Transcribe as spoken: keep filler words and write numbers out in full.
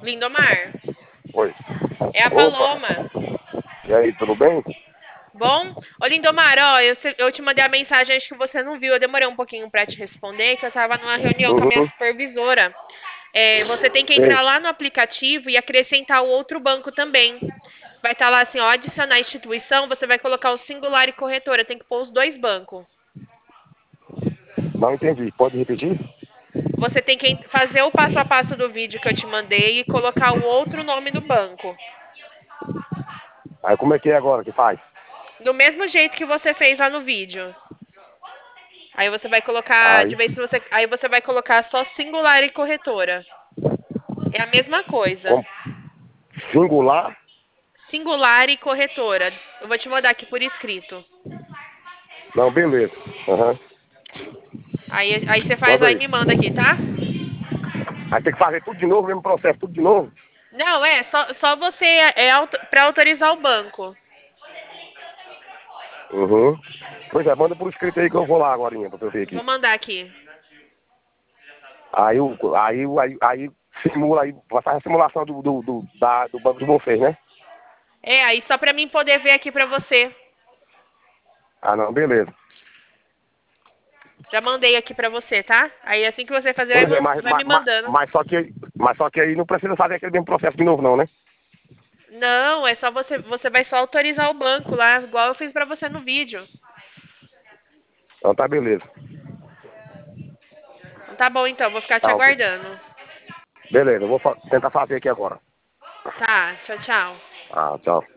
Lindomar, Oi. é a Opa, Paloma. e aí, tudo bem? Bom? Ô, Lindomar, ó, eu, se- eu te mandei a mensagem, acho que você não viu. Eu demorei um pouquinho pra te responder, que eu tava numa reunião com a minha Uhum, supervisora. É, você tem que sei. entrar lá no aplicativo e acrescentar o outro banco também. Vai estar lá assim, ó, adicionar instituição, você vai colocar o singular e corretora, tem que pôr os dois bancos. Não entendi. Pode repetir? Você tem que fazer o passo a passo do vídeo que eu te mandei e colocar o outro nome do banco. Aí como é que é agora que faz? Do mesmo jeito que você fez lá no vídeo. Aí você vai colocar, de Aí, vez se você, aí você vai colocar só singular e corretora. É a mesma coisa. com singular? Singular e corretora. Eu vou te mandar aqui por escrito. Não, beleza. Aham. Aí, aí você faz Manda lá e aí. me manda aqui, tá? Aí tem que fazer tudo de novo, mesmo processo, tudo de novo? Não, é só, só você é auto, para autorizar o banco. Uhum. Pois é, manda por escrito aí que eu vou lá agora pra eu ver Vou aqui. mandar aqui. Aí, o- aí, o- aí, aí simula aí, faz a simulação do, do, do, da, do banco de vocês, né? É, aí só pra mim poder ver aqui pra você. Ah, não, beleza. Já mandei aqui pra você, tá? Aí assim que você fazer, vai, Pois é, man- mas, vai me mas, mas, mandando. mas só que, mas só que aí não precisa fazer aquele mesmo processo de novo, não, né? Não, é só você, você vai só autorizar o banco lá, igual eu fiz pra você no vídeo. Então tá beleza. Então tá bom então, vou ficar te Tá, ok. aguardando. Beleza, eu vou fa- tentar fazer aqui agora. Tá, tchau, tchau. Ah, tchau.